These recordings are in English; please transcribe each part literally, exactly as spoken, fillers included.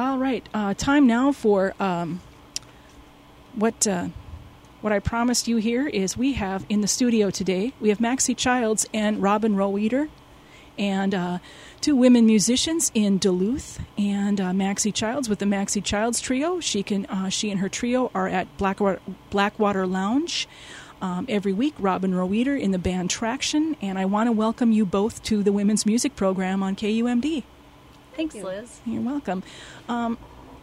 All right, uh, time now for um, what uh, what I promised you here is we have in the studio today, we have Maxie Childs and Robin Roweeder, and uh, two women musicians in Duluth, and uh, Maxie Childs with the Maxie Childs Trio. She can uh, she and her trio are at Blackwater, Blackwater Lounge um, every week. Robin Roweeder in the band Traction, and I want to welcome you both to the Women's Music Program on K U M D. Thanks, Liz. You're welcome. Um,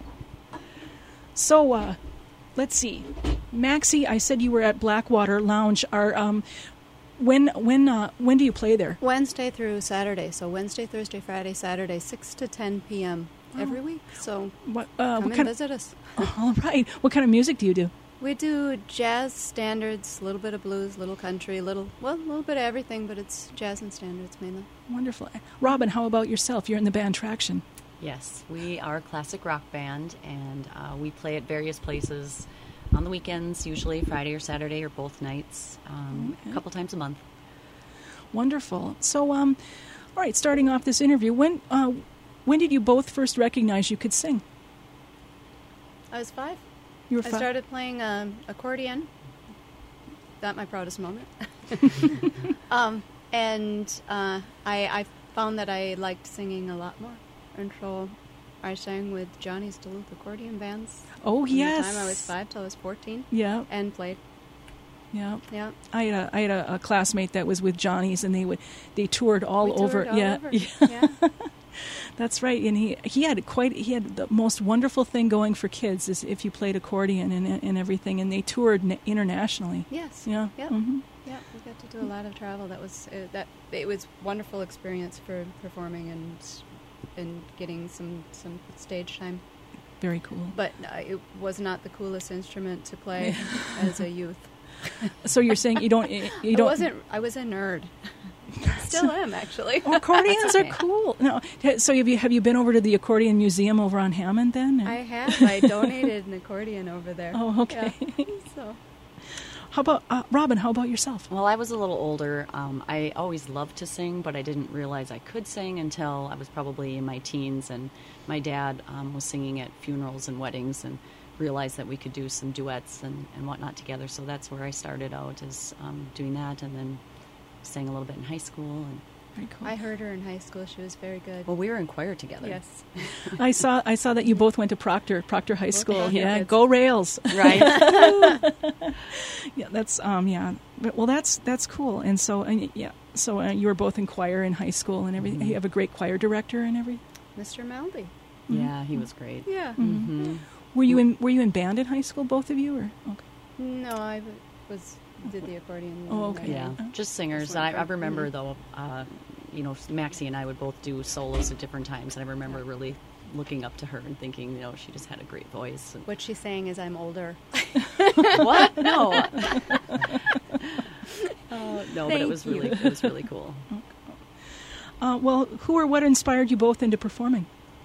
so, uh, let's see. Maxie, I said you were at Blackwater Lounge. Are um, when when uh, when do you play there? Wednesday through Saturday. So Wednesday, Thursday, Friday, Saturday, six to ten p.m. every Oh. week. So What, uh, come what and kind visit us. of, all right. What kind of music do you do? We do jazz standards, a little bit of blues, a little country, a little, well, a little bit of everything, but it's jazz and standards mainly. Wonderful. Robin, how about yourself? You're in the band Traction. Yes, we are a classic rock band, and uh, we play at various places on the weekends, usually Friday or Saturday or both nights, um, Okay. a couple times a month. Wonderful. So, um, all right, starting off this interview, when uh, when did you both first recognize you could sing? I was five. You were I fi- started playing um, accordion. Not my proudest moment. um, and uh, I, I found that I liked singing a lot more. And so I sang with Johnny's Duluth accordion bands. Oh, From yes. the time I was five till I was fourteen. Yeah, And played. yeah. Yeah. I had a I had a, a classmate that was with Johnny's, and they would they toured all We toured over. all yeah, over. yeah. Yeah. That's right. And he he had quite he had the most wonderful thing going for kids is if you played accordion and and everything, and they toured n- internationally. Yes. Yeah. Yep. hmm Yeah, we got to do a lot of travel. That was uh, that. It was wonderful experience for performing and and getting some some stage time. Very cool. But uh, it was not the coolest instrument to play as a youth. So you're saying you don't you I don't wasn't. I was a nerd. Still am actually. Oh, accordions are okay. cool. No, so have you have you been over to the accordion museum over on Hammond then? I have. I donated an accordion over there. Oh, okay. Yeah. So How about uh, Robin? How about yourself? Well, I was a little older. Um, I always loved to sing, but I didn't realize I could sing until I was probably in my teens, and my dad um, was singing at funerals and weddings and realized that we could do some duets and, and whatnot together. So that's where I started out, is um, doing that, and then sang a little bit in high school. And Very cool. I heard her in high school. She was very good. well, we were in choir together. Yes. I saw I saw that you both went to Proctor Proctor High Both School. of you Yeah, kids. go Rails. Right. Yeah, that's um yeah. But, well, that's that's cool. And so and yeah, so uh, you were both in choir in high school and everything. Mhm. You have a great choir director and everything. Mister Maldy. Yeah, he was great. Yeah. Mm-hmm. Were you in Were you in band in high school, both of you? Or okay. No, I w- was did the accordion. Oh, and okay. Yeah, Uh, just singers. Just I, I one remember, part. though, uh, you know, Maxie and I would both do solos at different times, and I remember really looking up to her and thinking, you know, she just had a great voice. And What she's saying is I'm older. what? No. Uh, no, but it Thank was you. really, it was really cool. Uh, well, who or what inspired you both into performing?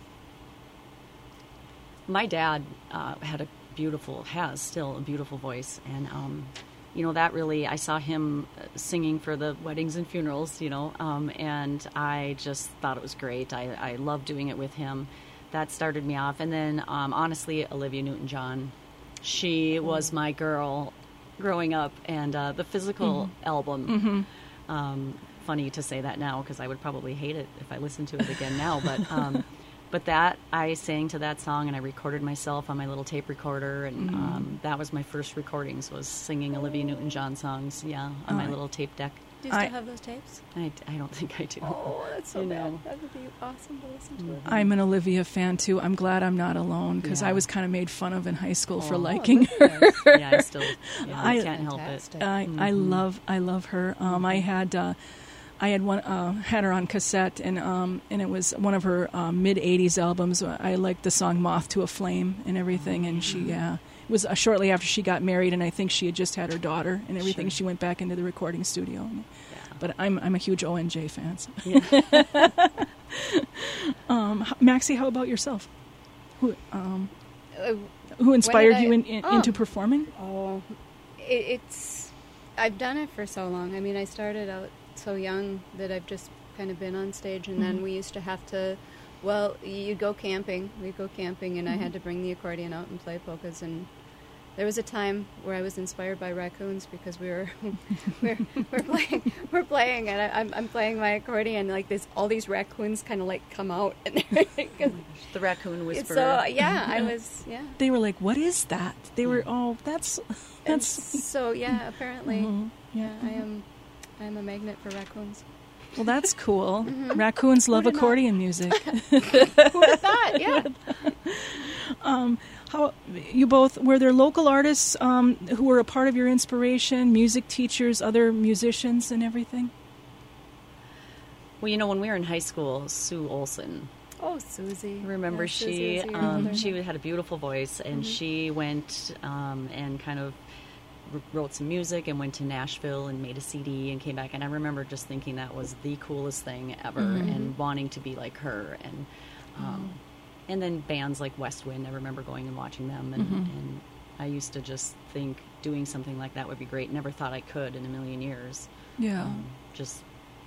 My dad uh, had a beautiful, has still a beautiful voice, and um, you know, that really, I saw him singing for the weddings and funerals, you know, um, and I just thought it was great. I, I loved doing it with him. That started me off, and then um, honestly, Olivia Newton-John, she was my girl growing up, and uh, the Physical Mm-hmm. album. Mm-hmm. Um, funny to say that now because I would probably hate it if I listened to it again now, but um, but that I sang to that song and I recorded myself on my little tape recorder, and Mm-hmm. um, that was my first recordings, was singing Olivia Newton-John songs, yeah, on my Oh. little tape deck. Do you still I- have those tapes? I, I don't think I do. Oh, that's so You bad. know. That would be awesome to listen to. Mm-hmm. I'm an Olivia fan too. I'm glad I'm not alone because Yeah. I was kind of made fun of in high school for Oh, liking look her. at this. Yeah, I still yeah, I I- can't help it. Fantastic. I I Mhm. love I love her. Um, I had uh, I had one uh, had her on cassette, and um, and it was one of her uh, mid eighties albums. I liked the song "Moth to a Flame" and everything. And she yeah, it was uh, shortly after she got married, and I think she had just had her daughter and everything. Sure. She went back into the recording studio. Yeah. But I'm I'm a huge O N J fan. So. Yeah. um, h- Maxie, how about yourself? Who um, Uh, who inspired I- you in, in, oh. into performing? Oh, it, it's. I've done it for so long. I mean, I started out so young that I've just kind of been on stage, and then Mhm. we used to have to Well, you'd go camping. We'd go camping, and Mm-hmm. I had to bring the accordion out and play polkas. And there was a time where I was inspired by raccoons because we were we're, we're playing we're playing, and I, I'm I'm playing my accordion. Like this, all these raccoons kind of like come out, and they're The raccoon whisperer. so yeah, I was yeah. They were like, "What is that?" They were, "Oh, that's And that's." so yeah. Apparently, Mhm. yeah, I am I am a magnet for raccoons. Well, that's cool. Raccoons love Who'da not? accordion music. Who would have thought? Yeah. um, how you both were there local artists um, who were a part of your inspiration? Music teachers, other musicians, and everything. Well, you know, when we were in high school, Sue Olson, Oh, Susie. remember Yeah, she Susie is your um, mother. she had a beautiful voice, and she went um, and kind of r- wrote some music and went to Nashville and made a C D and came back. And I remember just thinking that was the coolest thing ever, and wanting to be like her. And um, and then bands like West Wind, I remember going and watching them, and, and I used to just think doing something like that would be great. Never thought I could in a million years. Yeah. Um, just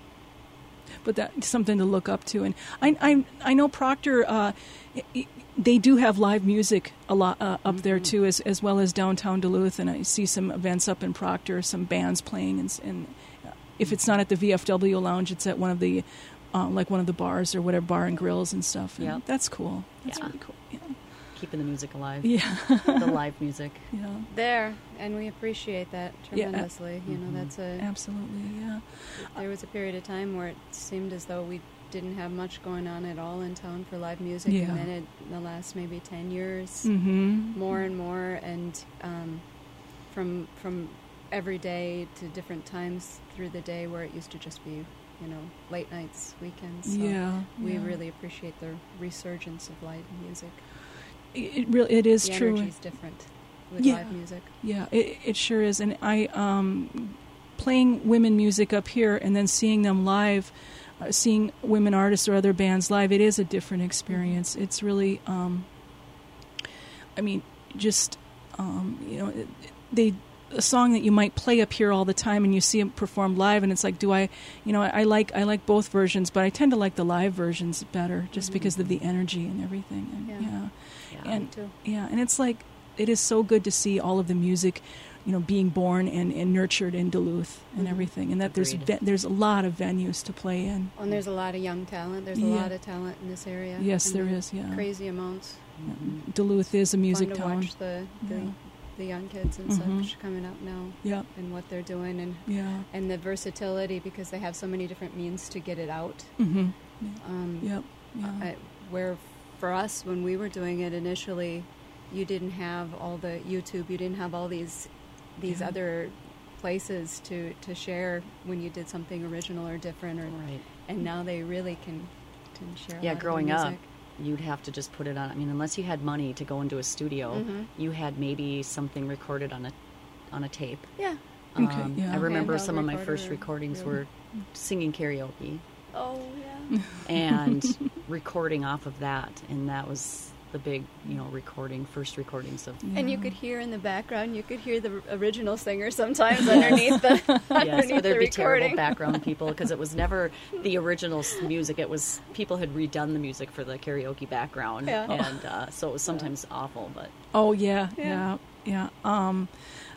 But that's something to look up to. And I, I, I know Proctor, uh, i- i- they do have live music a lot uh, up there too, as as well as downtown Duluth. And I see some events up in Proctor, some bands playing. And, s- and if it's not at the V F W Lounge, it's at one of the, uh, like one of the bars or whatever, bar and grills and stuff. And Yep. that's cool. That's Yeah. really cool. Yeah. keeping the music alive. Yeah. The live music. Yeah. There, and we appreciate that Yeah. tremendously. You know, that's a. Absolutely. Yeah. There was a period of time where it seemed as though we didn't have much going on at all in town for live music, Yeah. and then it, in the last maybe ten years, Mm-hmm. more and more, and um, from from every day to different times through the day, where it used to just be, you know, late nights, weekends. So Yeah. we yeah. really appreciate the resurgence of live music. It, it really it is the true. energy's different with Yeah. live music. Yeah, it, it sure is. And I, um, playing women music up here and then seeing them live, uh, seeing women artists or other bands live, it is a different experience. It's really, um, I mean, just, um, you know, it, they, a song that you might play up here all the time and you see them performed live and it's like, do I, you know, I, I like, I like both versions, but I tend to like the live versions better just because of the energy and everything. And, Yeah. yeah. Yeah. And too. yeah, and it's like it is so good to see all of the music, you know, being born and, and nurtured in Duluth and Mhm. everything, and that there's Agreed. ve- there's a lot of venues to play in. And there's a lot of young talent. There's a Yeah. lot of talent in this area. Yes, and there there's is. Yeah, Crazy amounts. Mhm. Duluth is a music Fun to town. watch the the, Yeah. the young kids and Mhm. such coming up now Yeah, and what they're doing, and yeah, and the versatility because they have so many different means to get it out. mm-hmm. Um, Yep, yeah, I, where for us when we were doing it initially, you didn't have all the YouTube. You didn't have all these these Yeah. other places to, to share when you did something original or different, or Right. and now they really can can share. a Yeah, lot of growing their up, music. you'd have to just put it on. I mean, unless you had money to go into a studio, Mhm. you had maybe something recorded on a on a tape. Yeah. Okay, Um, yeah. I remember Handheld some of my recorder first or recordings real- were singing karaoke Oh yeah. and recording off of that, and that was the big, you know, recording, first recordings of. And you Yeah. could hear in the background, you could hear the original singer sometimes underneath the Yes, underneath or the there'd be terrible recording. background people because it was never the original s- music. It was people had redone the music for the karaoke background, Yeah. and uh, so it was sometimes awful. But Oh yeah, yeah, Yeah. yeah. Um,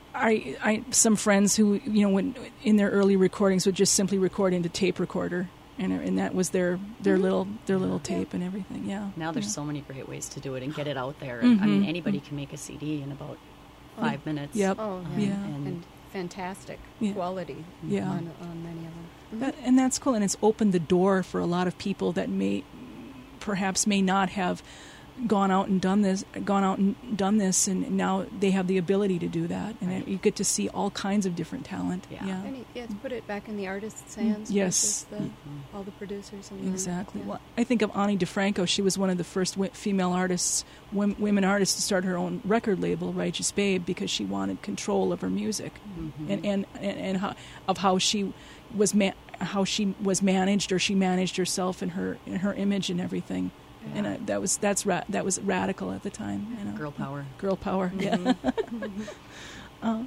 I, I, some friends who you know, when in their early recordings would just simply record into tape recorder, and and that was their their Mhm. little their little tape and everything. Yeah. now there's yeah. so many great ways to do it and get it out there. And, I mean, Mhm. anybody can make a C D in about five minutes. Yep. Oh Um, yeah. Yeah. And, And fantastic Yeah. quality Yeah. on, on many of them. Mhm. That, and that's cool, and it's opened the door for a lot of people that may, perhaps may not have gone out and done this, gone out and done this, and now they have the ability to do that, and Right. you get to see all kinds of different talent. Yeah. Yeah, And it- yeah, to put it back in the artist's hands. yes. versus the, all the producers and the- exactly. yeah. Well, I think of Ani DeFranco. She was one of the first w- female artists, wom- women artists, to start her own record label, Righteous Babe, because she wanted control of her music, Mhm. and and and, and how, of how she was ma- how she was managed, or she managed herself and her and her image and everything. And I, that was that's ra- that was radical at the time. You know? Girl power. Girl power. Yeah. Mhm. uh,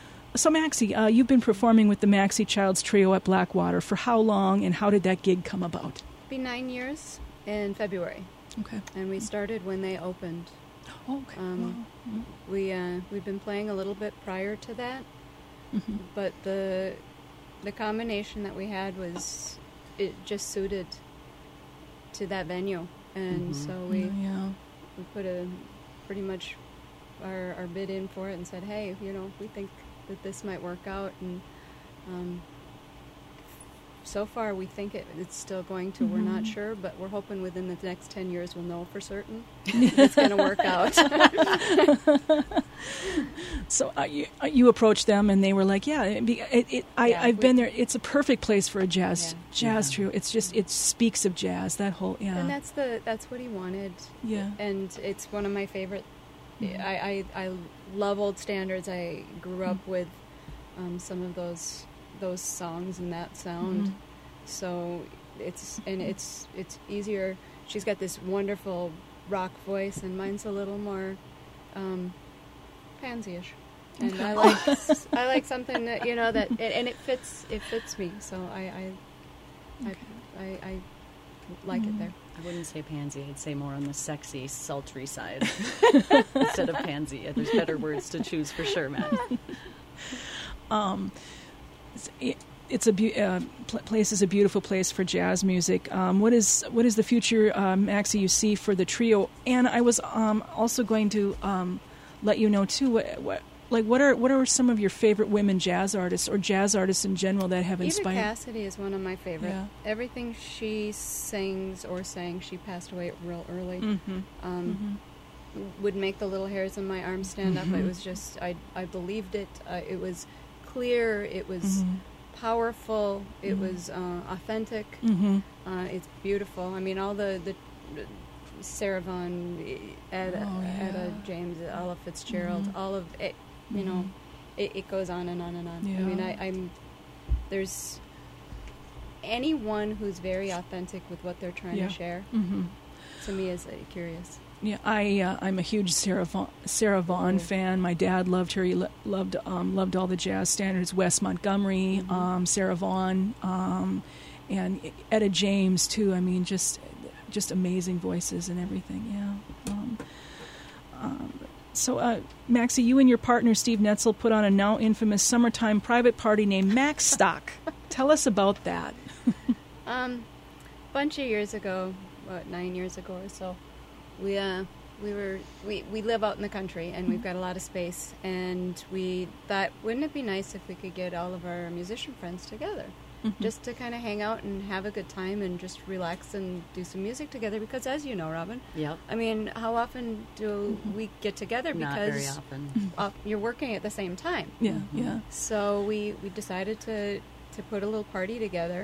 so Maxie, uh, you've been performing with the Maxie Childs Trio at Blackwater for how long, and how did that gig come about? Be nine years, in February, Okay. and we started when they opened. Oh, okay. Um, Wow. We uh, we've been playing a little bit prior to that, Mm-hmm. but the the combination that we had was it just suited to that venue, and Mhm. so we yeah. we put a pretty much our our bid in for it and said, hey, you know, we think that this might work out, and um, so far we think it, it's still going to. We're not Mhm. sure, but we're hoping within the next ten years we'll know for certain it's going to work out. So uh, you, uh, you approached them, and they were like, "Yeah, it, be- it, it, I, Yeah, I've we- been there. It's a perfect place for a jazz Yeah. jazz Yeah. trio. It's just it speaks of jazz. That whole yeah, And that's the that's what he wanted. yeah, And it's one of my favorite. Mhm. I, I I love old standards. I grew up with um, some of those those songs and that sound. Mhm. So it's and it's it's easier. She's got this wonderful rock voice, and mine's a little more um, pansy-ish. And I like I like something that you know that and it fits it fits me. So I I Okay. I, I, I like it there. I wouldn't say pansy. I'd say more on the sexy, sultry side instead of pansy. There's better words to choose for sure, Matt. Um, it's, it, it's a be- uh, pl- place is a beautiful place for jazz music. Um, what is what is the future, uh, Maxie, you see for the trio? And I was um, also going to um, let you know too. What, what like what are what are some of your favorite women jazz artists or jazz artists in general that have Eva inspired? Cassidy is one of my favorite. Yeah. Everything she sings or sang, she passed away real early. Mm-hmm. Um, Would make the little hairs on my arm stand up. Mhm. It was just I I believed it. Uh, it was clear. It was Mm-hmm. powerful. It Mhm. was uh, authentic. Mm-hmm. Uh, it's beautiful. I mean, all the the Sarah Vaughan, Etta, Oh, yeah. Etta James, Ella Fitzgerald, Mhm. all of it. You know, it, it goes on and on and on. I mean, Yeah. I, I'm there's anyone who's very authentic with what they're trying Yeah. to share. Mm-hmm. To me, is uh, curious. Yeah, I uh, I'm a huge Sarah Vaughan, Sarah Vaughan Oh. fan. My dad loved her. He lo- loved um, loved all the jazz standards. Wes Montgomery, Mhm. um, Sarah Vaughan, um, and Etta James too. I mean, just just amazing voices and everything. Yeah. Um, um, so, uh, Maxie, you and your partner Steve Netzel put on a now infamous summertime private party named Max Stock. Tell us about that. Um, bunch of years ago, what nine years ago or so, we uh we were we we live out in the country and we've got a lot of space, and we thought, wouldn't it be nice if we could get all of our musician friends together, Mhm. just to kind of hang out and have a good time and just relax and do some music together? Because as you know, Robin, Yep. I mean, how often do we get together? Not Because very often. uh, you're working at the same time. Yeah, Mhm. yeah. So we, we decided to, to put a little party together,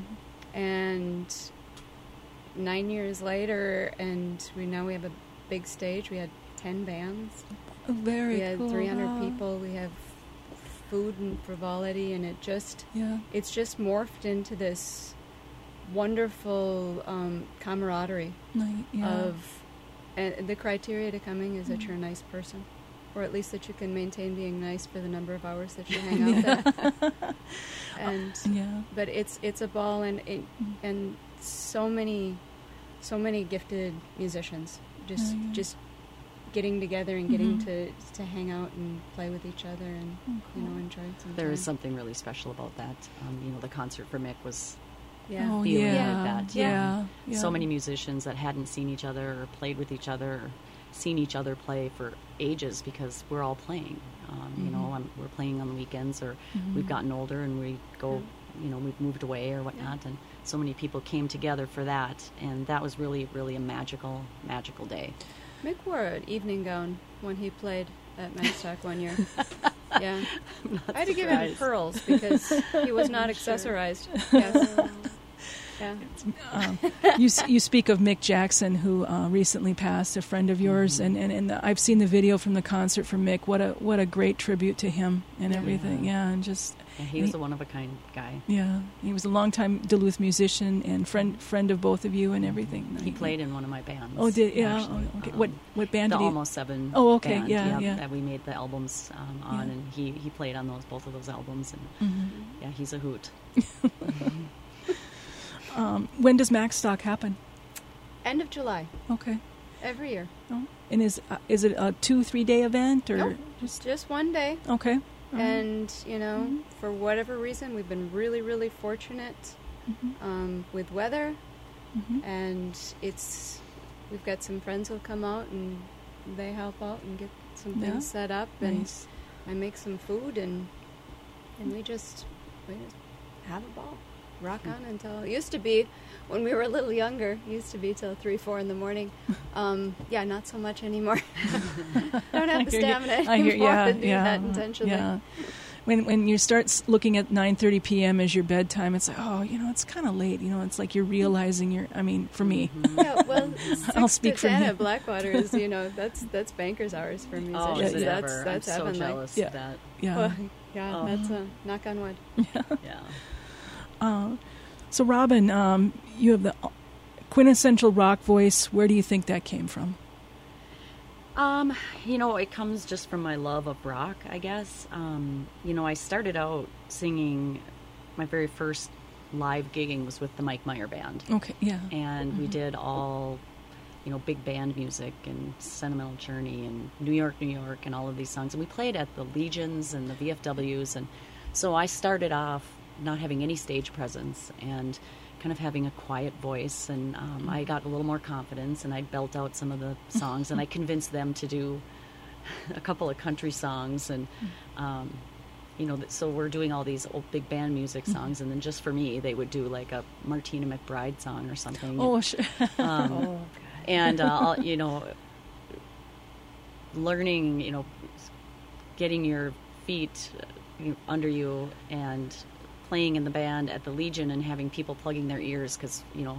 and nine years later, and we now we have a big stage. We had ten bands. Oh, very we had cool. three hundred Wow. people. We have food and frivolity, and it just Yeah. it's just morphed into this wonderful um, camaraderie Night, yeah. of. And the criteria to coming is that you're a nice person, or at least that you can maintain being nice for the number of hours that you hang out there. And yeah. but it's it's a ball, and it, Mm. and so many so many gifted musicians just Oh, yeah. just getting together and getting Mhm. to to hang out and play with each other and Oh, you know cool. enjoy some There is time. something really special about that. Um, you know, the concert for Mick was yeah Oh, feeling yeah. like that. Yeah. yeah. so many musicians that hadn't seen each other or played with each other or seen each other play for ages because we're all playing. Um, You know, Mhm. I'm, we're playing on the weekends, or Mhm. we've gotten older and we go, you know, we've moved away or whatnot. And so many people came together for that. And that was really, really a magical, magical day. Mick wore an evening gown when he played at Manstock one year. Yeah, I had to give him surprised. pearls because he was not accessorized. Yes. Yeah. um, you s- you speak of Mick Jackson, who uh, recently passed, a friend of yours, and, and, and I've seen the video from the concert for Mick. What a what a great tribute to him and Yeah. everything. Yeah, and just Yeah, he was a one of a kind guy. yeah, he was a longtime Duluth musician and friend friend of both of you and everything. He played in one of my bands. Oh, did yeah? actually. Oh, okay. Um, What what band the did he? Almost Seven. Oh, okay, band, yeah, yeah. That we made the albums um, on, Yeah. and he, he played on those both of those albums, and Mhm. yeah, he's a hoot. Um, when does Max Stock happen? End of July, Okay. every year. Oh. And is uh, is it a two three day event or Nope. just Just one day. okay? All right. And, you know, Mhm. for whatever reason, we've been really, really fortunate Mhm. um, with weather. Mhm. And it's, we've got some friends who'll come out and they help out and get some Yeah. things set up. And Nice. I make some food and and we just, we just have a ball. Rock on until, it used to be, when we were a little younger, it used to be till three, four in the morning. Um, yeah, not so much anymore. Don't have the I hear you. stamina I anymore hear, yeah, to do yeah, that intentionally. Yeah. When when you start s- looking at nine thirty p.m. as your bedtime, it's like, oh, you know, it's kind of late. You know, it's like you're realizing you're. I mean, for me, Yeah, well, I'll six speak to for ten me. at Blackwater is, you know, that's that's banker's hours for musicians. Oh, is it that's ever? that's I'm so heavenly. jealous Yeah. of that. yeah. Well, yeah, Oh. that's a knock on wood. Yeah. Uh, so, Robin, um, you have the quintessential rock voice. Where do you think that came from? Um, you know, it comes just from my love of rock, I guess. Um, you know, I started out singing, my very first live gigging was with the Mike Meyer Band. Okay, yeah. And we did all, you know, big band music and Sentimental Journey and New York, New York and all of these songs. And we played at the Legions and the V F Ws. And so I started off not having any stage presence and kind of having a quiet voice. And um, I got a little more confidence and I belt out some of the songs and I convinced them to do a couple of country songs. And, um, you know, so we're doing all these old big band music songs. And then just for me, they would do like a Martina McBride song or something. Oh, sure. Um, Oh, and uh, I'll- you know, learning, you know, getting your feet uh, you know, under you and playing in the band at the Legion and having people plugging their ears because, you know,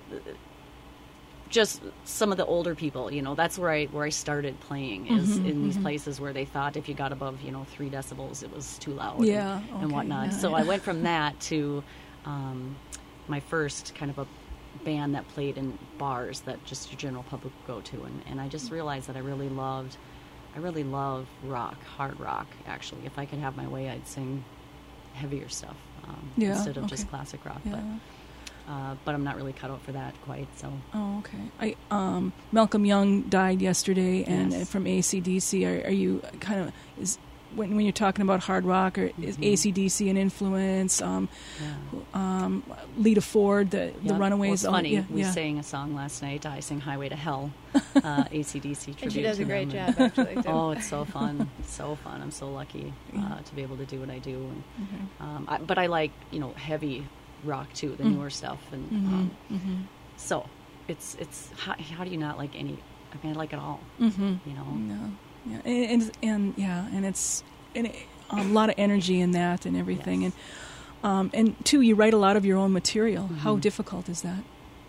just some of the older people, you know, that's where I where I started playing is Mhm, in these mhm. places where they thought if you got above, you know, three decibels, it was too loud Yeah, and, and okay, whatnot. yeah, so yeah. I went from that to um, my first kind of a band that played in bars that just your general public would go to. And, and I just realized that I really loved, I really love rock, hard rock, actually. If I could have my way, I'd sing heavier stuff um, Yeah, instead of okay. just classic rock. Yeah. But uh, but I'm not really cut out for that quite. So Oh, okay. I um, Malcolm Young died yesterday, and Yes. from A C D C. Are, are you kind of is when when you're talking about hard rock, or is Mhm. A C D C an influence? Um, yeah. um, Lita Ford, the the Yeah. Runaways. Well, it's oh, funny. yeah, we yeah. sang a song last night. I sang "Highway to Hell," uh, A C D C tribute. and she does to a great them. job, actually, too. Oh, it's so fun, so fun. I'm so lucky uh, Yeah. to be able to do what I do. And, Okay. um, I, but I like you know heavy rock too, the Mm. newer stuff, and Mhm, um, mhm, so it's it's how, how do you not like any? I mean, I like it all. mhm. You know. Yeah, yeah, and, and and yeah, and it's and it, a lot of energy in that and everything, Yes. and um, and two, you write a lot of your own material. How Mhm. difficult is that?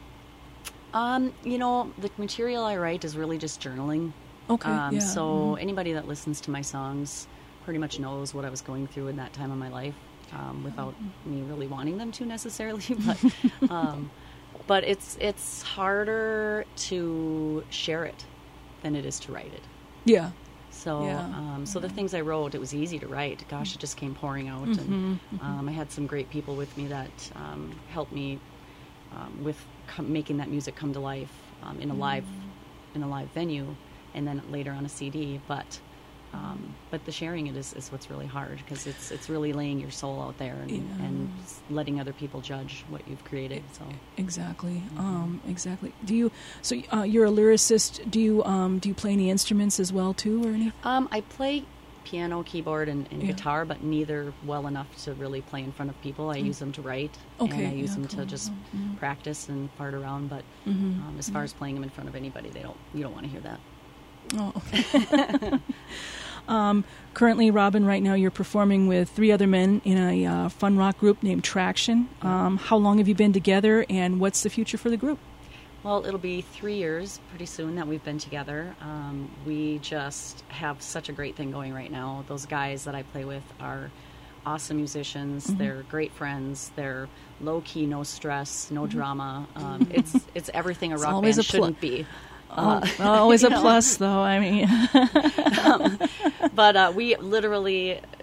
Um, you know, the material I write is really just journaling. Okay, Um, yeah. so mhm. anybody that listens to my songs pretty much knows what I was going through in that time of my life, um, without me really wanting them to necessarily. But um, but it's it's harder to share it than it is to write it. yeah, So Yeah. um, so the Yeah. things I wrote, it was easy to write. Gosh, it just came pouring out, Mhm, and mhm. um, I had some great people with me that um, helped me um, with com- making that music come to life um, in a live Mm-hmm. in a live venue, and then later on a C D. But um, but the sharing it is, is what's really hard because it's it's really laying your soul out there and, Yeah. and s- letting other people judge what you've created. So Exactly. Mhm. Um, exactly. Do you? So uh, you're a lyricist. Do you? Um, do you play any instruments as well too, or anything? um, I play piano, keyboard, and, and Yeah. guitar, but neither well enough to really play in front of people. I Mm. use them to write, Okay. and I use yeah, them cool. to just Mhm. practice and fart around. But Mhm. um, as far as playing them in front of anybody, they don't. You don't want to hear that. Oh, okay. um, currently, Robin, right now you're performing with three other men in a uh, fun rock group named Traction. Um, how long have you been together, and what's the future for the group? Well, it'll be three years pretty soon that we've been together. Um, we just have such a great thing going right now. Those guys that I play with are awesome musicians. Mhm. They're great friends. They're low key, no stress, no Mhm. drama. Um, it's it's everything a It's rock always band a pl- shouldn't be. Uh, Uh, always you a know. plus, though. I mean, um, but uh, we literally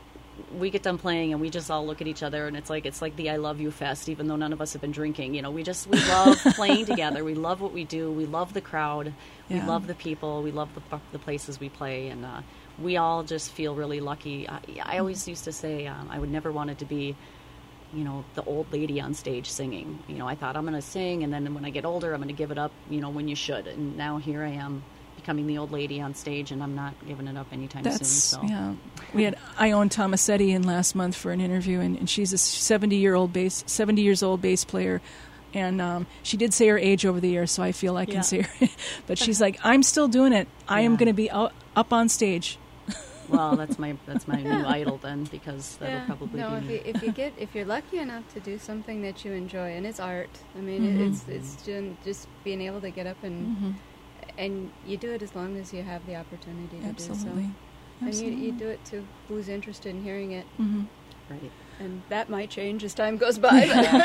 we get done playing and we just all look at each other and it's like it's like the I love you fest, even though none of us have been drinking. You know, we just we love playing together. We love what we do. We love the crowd. We Yeah. love the people. We love the the places we play, and uh, we all just feel really lucky. I, I always used to say um, I would never want it to be, you know, the old lady on stage singing. You know, I thought I'm going to sing, and then when I get older, I'm going to give it up. You know, when you should. And now here I am, becoming the old lady on stage, and I'm not giving it up anytime That's, soon. So yeah. We had Ione Tomasetti in last month for an interview, and, and she's a seventy-year-old bass, seventy years old bass player. And um, she did say her age over the years, so I feel I can Yeah. say her. But she's like, I'm still doing it. I am Yeah. going to be out, up on stage. well, that's my that's my new idol then, because that'll Yeah. probably No, be. if you, if you get if you're lucky enough to do something that you enjoy, and it's art. I mean, Mhm. it, it's it's ju- just being able to get up and Mm-hmm. and you do it as long as you have the opportunity to Absolutely. do so. And you, you Absolutely. do it to who's interested in hearing it, Mm-hmm. Right. and that might change as time goes by.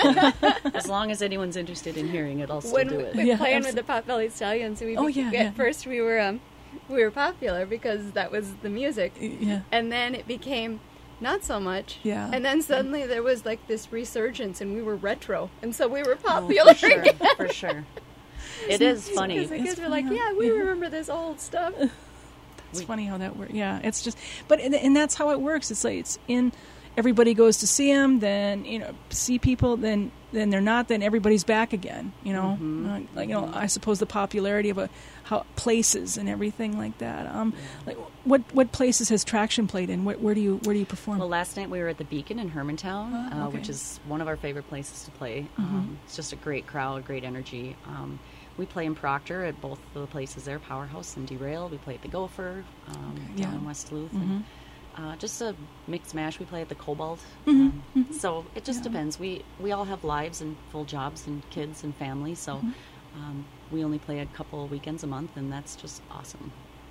As long as anyone's interested in hearing it, I'll still when do we it. were Yeah, playing abso- with the Potbelly Stallions, we Oh, be- yeah, at yeah. first we were um, we were popular because that was the music, Yeah. and then it became not so much. Yeah. And then suddenly there was like this resurgence, and we were retro, and so we were Oh, popular for sure, again. for sure. It is funny. Because the It's kids were like, funny "Yeah, how- we yeah. remember this old stuff." It's We- funny how that works. Yeah, it's just, but and, and that's how it works. It's like it's in. Everybody goes to see them, then you know, see people, then then they're not, then everybody's back again. You know, Mhm. Uh, like you know, I suppose the popularity of a how places and everything like that. Um, like what what places has Traction played in? Where, where do you where do you perform? Well, last night we were at the Beacon in Hermantown, Oh, uh, okay. which is one of our favorite places to play. Mhm. Um, it's just a great crowd, great energy. Um, we play in Proctor at both of the places there, Powerhouse and Derailed. We play at the Gopher um, Okay, down yeah. in West Duluth. Mhm. And, uh, just a mixed mash. We play at the Cobalt. Mhm, Um, mhm. So it just Yeah. depends. We we all have lives and full jobs and kids and families. So Mhm. um, we only play a couple of weekends a month, and that's just awesome.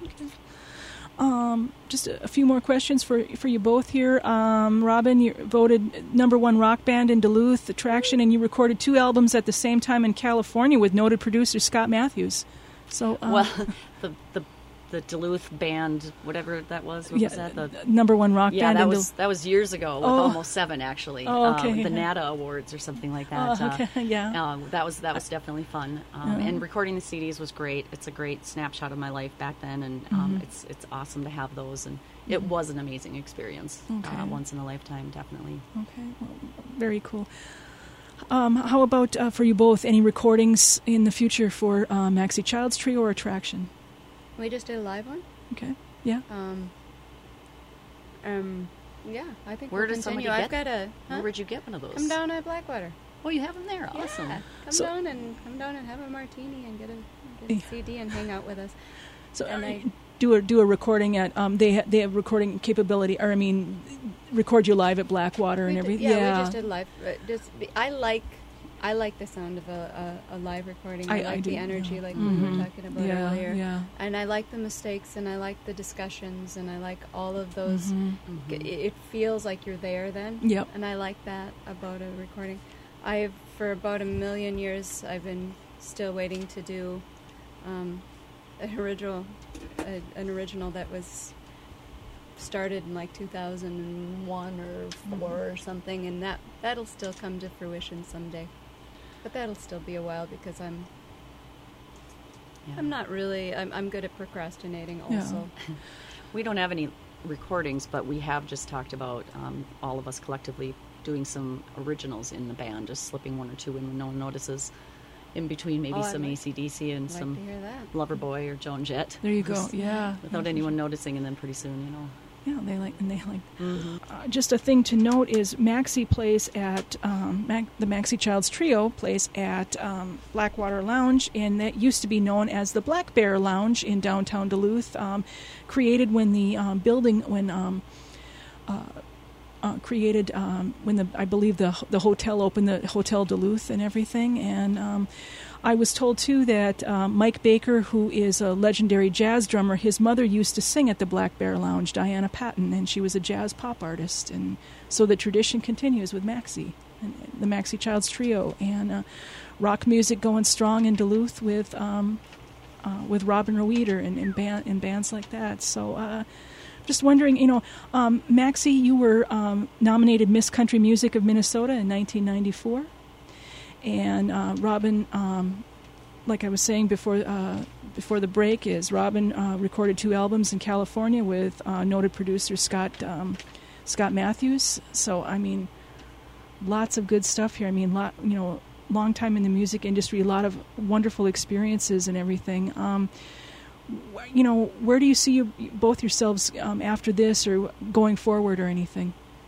Um, just a, a few more questions for for you both here. Um, Robin, you voted number one rock band in Duluth, Attraction, and you recorded two albums at the same time in California with noted producer Scott Matthews. So, uh, Well, the the the Duluth band, whatever that was, what yeah, was that? The number one rock Yeah, band that in was that was years ago with Oh. Almost Seven, actually. Oh, okay, Um, the yeah. NADA Awards or something like Duluth. that. Oh, okay, Uh, yeah. um, that was that was definitely fun. Um, Yeah. And recording the C Ds was great. It's a great snapshot of my life back then, and um, Mhm. it's it's awesome to have those. And it was an amazing experience. Okay. Uh, once in a lifetime, definitely. Okay, well, very cool. Um, how about uh, for you both, any recordings in the future for uh, Maxie Child's Trio or Attraction? We just did a live one. Okay, yeah. Um, um, yeah, I think Where we'll did somebody continue. I've get- got a huh? Where would you get one of those? come down at Blackwater. Oh, you have them there. Awesome. Yeah, come So- down and come down and have a martini and get a, get a Yeah. C D and hang out with us. So And uh, I- do a do a recording at um they ha- they have recording capability, or I mean, record you live at Blackwater and We did- everything. yeah, we just did live. Uh, just I like I like the sound of a, a, a live recording. I, I- I like do, the energy, yeah. like we Mhm. were talking about yeah, earlier. yeah. And I like the mistakes, and I like the discussions, and I like all of those. Mhm. It, it feels like you're there then. Yep. And I like that about a recording. I've for about a million years I've been still waiting to do um, an original, a, an original that was started in like two thousand one or four Mhm. or something, and that that'll still come to fruition someday. But that'll still be a while because I'm Yeah. I'm not really I'm I'm good at procrastinating Yeah. also. We don't have any recordings, but we have just talked about um, all of us collectively doing some originals in the band, just slipping one or two in when no one notices, in between maybe Oh, I'd some like- A C D C and I'd like some to hear that. Loverboy or Joan Jett. There you go. Just Yeah. Without Yeah, anyone noticing, and then pretty soon, you know. Yeah, they like and they like. Mm-hmm. Uh, just a thing to note is Maxie plays at um, Mac, the Maxie Child's Trio plays at um, Blackwater Lounge, and that used to be known as the Black Bear Lounge in downtown Duluth. Um, created when the um, building when um, uh, uh, created um, when the I believe the the hotel opened, the Hotel Duluth and everything, and. Um, I was told, too, that um, Mike Baker, who is a legendary jazz drummer, his mother used to sing at the Black Bear Lounge, Diana Patton, and she was a jazz pop artist. And so the tradition continues with Maxie, and the Maxie Child's Trio, and uh, rock music going strong in Duluth with um, uh, with Robin Roeder and, and, band, and bands like that. So uh, just wondering, you know, um, Maxie, you were um, nominated Miss Country Music of Minnesota in nineteen ninety-four. And uh, Robin, um, like I was saying before uh, before the break, is Robin uh, recorded two albums in California with uh, noted producer Scott um, Scott Matthews. So, I mean, lots of good stuff here. I mean, lot, you know, long time in the music industry, a lot of wonderful experiences and everything. Um, you know, where do you see you, both yourselves um, after this or going forward or anything?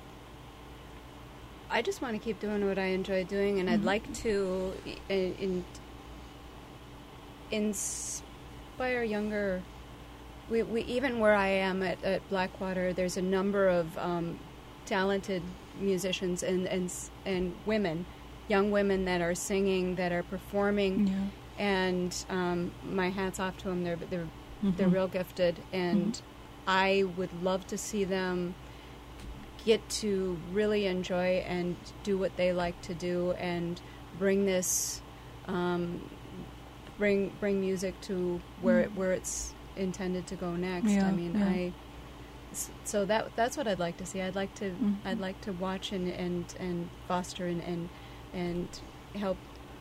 I just want to keep doing what I enjoy doing, and mm-hmm. I'd like to in, in, inspire younger. We, we even where I am at, at Blackwater, there's a number of um, talented musicians and, and and women, young women that are singing, that are performing. Yeah. And um, my hat's off to them. They're they're mm-hmm. they're real gifted, and mm-hmm. I would love to see them get to really enjoy and do what they like to do, and bring this, um, bring bring music to where mm-hmm. it, where it's intended to go next. Yeah, I mean, yeah. I so that that's what I'd like to see. I'd like to mm-hmm. I'd like to watch and and, and foster and, and and help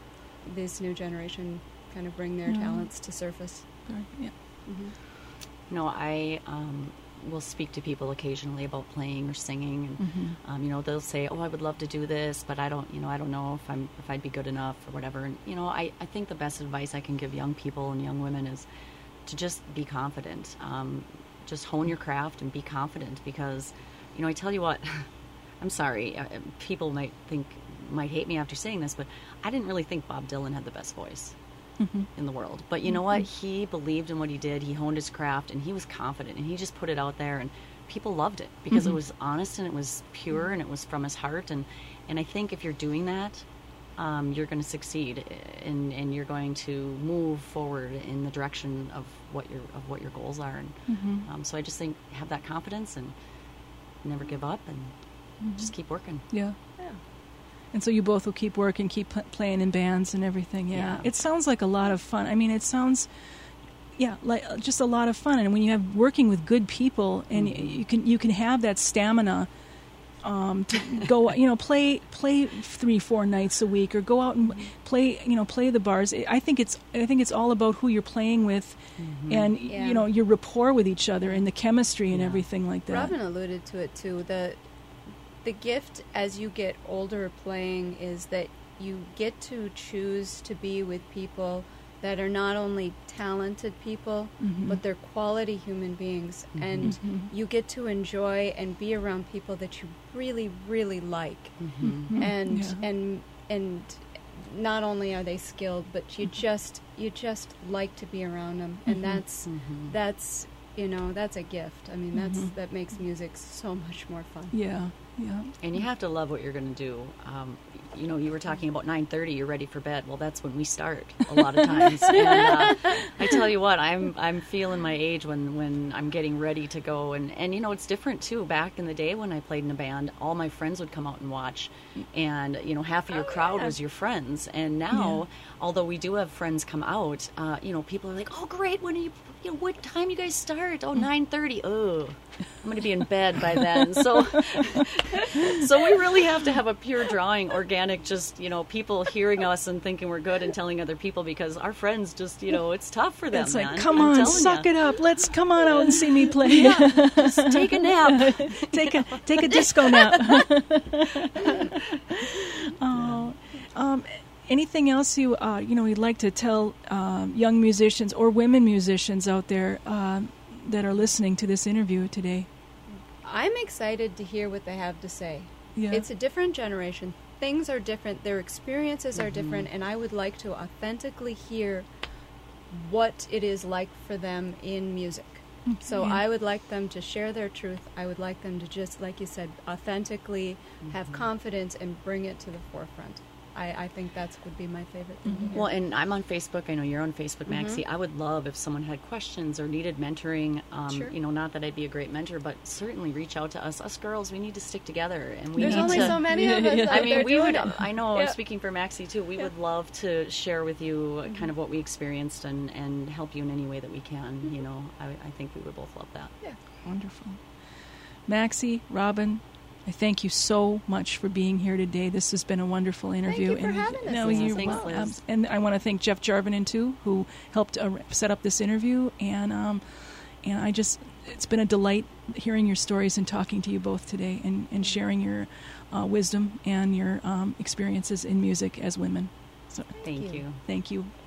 this new generation kind of bring their yeah. talents to surface. Yeah. Mm-hmm. No, I um, will speak to people occasionally about playing or singing, and mm-hmm. um, you know, they'll say, "Oh, I would love to do this, but I don't, you know, I don't know if I'm if I'd be good enough or whatever." And you know, I, I think the best advice I can give young people and young women is to just be confident. Um, just hone your craft and be confident, because, you know, I tell you what, I'm sorry, uh, people might think. might hate me after saying this, but I didn't really think Bob Dylan had the best voice mm-hmm. in the world. But you know mm-hmm. what? He believed in what he did. He honed his craft, and he was confident, and he just put it out there, and people loved it because mm-hmm. it was honest and it was pure and it was from his heart. And, and I think if you're doing that, um, you're going to succeed, and, and you're going to move forward in the direction of what your of what your goals are. And mm-hmm. um, so I just think have that confidence and never give up, and mm-hmm. just keep working. Yeah. Yeah. And so you both will keep working, keep pl- playing in bands and everything. Yeah. Yeah. It sounds like a lot of fun. I mean, it sounds, yeah, like uh, just a lot of fun. And when you have working with good people, and mm-hmm. you can you can have that stamina um, to go, you know, play play three four nights a week, or go out and play, you know, play the bars. I think it's I think it's all about who you're playing with, mm-hmm. and Yeah. you know, your rapport with each other and the chemistry and Yeah. everything like that. Robin alluded to it too. The the gift as you get older playing is that you get to choose to be with people that are not only talented people, Mhm. but they're quality human beings. Mhm. And Mhm. you get to enjoy and be around people that you really, really like. Mm-hmm. Mhm. And Yeah. and and not only are they skilled, but you just you just like to be around them. Mhm. And that's Mm-hmm. that's you know, that's a gift. I mean, that's Mhm. that makes music so much more fun. Yeah, yeah. And you have to love what you're going to do. Um, you know, you were talking about nine thirty, you're ready for bed. Well, that's when we start a lot of times. And uh, I tell you what, I'm I'm feeling my age when, when I'm getting ready to go. And, and, you know, it's different, too. Back in the day when I played in a band, all my friends would come out and watch. And, you know, half of your Oh, crowd yeah. was your friends. And now, although we do have friends come out, uh, you know, people are like, oh, great, when are you, you know, what time you guys start? Oh, nine thirty. Oh, I'm going to be in bed by then. So, so we really have to have a pure drawing, organic, just, you know, people hearing us and thinking we're good and telling other people, because our friends just, you know, it's tough for them, It's man. like, come I'm on, telling suck ya. it up. Let's come on out and see me play. Yeah, just take a nap. take a take a disco nap. Oh, um, anything else you uh, you know you'd like to tell um, young musicians or women musicians out there um, that are listening to this interview today? I'm excited to hear what they have to say. Yeah. It's a different generation. Things are different. Their experiences are Mhm. different, and I would like to authentically hear what it is like for them in music. So Yeah. I would like them to share their truth. I would like them to just, like you said, authentically have confidence and bring it to the forefront. I, I think that would be my favorite thing. Mm-hmm. to hear. Well, and I'm on Facebook. I know you're on Facebook, Maxie. Mhm. I would love if someone had questions or needed mentoring. Um, Sure. You know, not that I'd be a great mentor, but certainly reach out to us. Us girls, we need to stick together, and we There's need only to. so many of us. Yeah. out I mean, there we doing would. it. I know. Yeah. I'm speaking for Maxie too. We Yeah. would love to share with you kind of what we experienced and and help you in any way that we can. You know, I, I think we would both love that. Yeah. Wonderful. Maxie, Robin, I thank you so much for being here today. This has been a wonderful interview. you for and, having us. No, Yeah, you're thanks, welcome. Liz. And I want to thank Jeff Jarvinen too, who helped uh, set up this interview. And um, and I just, it's been a delight hearing your stories and talking to you both today, and, and sharing your uh, wisdom and your um, experiences in music as women. So Thank you. you. thank you.